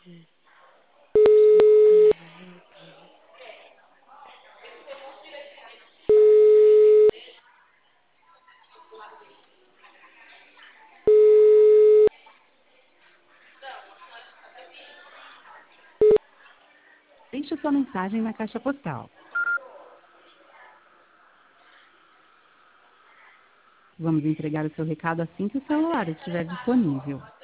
Deixe sua mensagem na caixa postal. Vamos entregar o seu recado assim que o celular estiver disponível.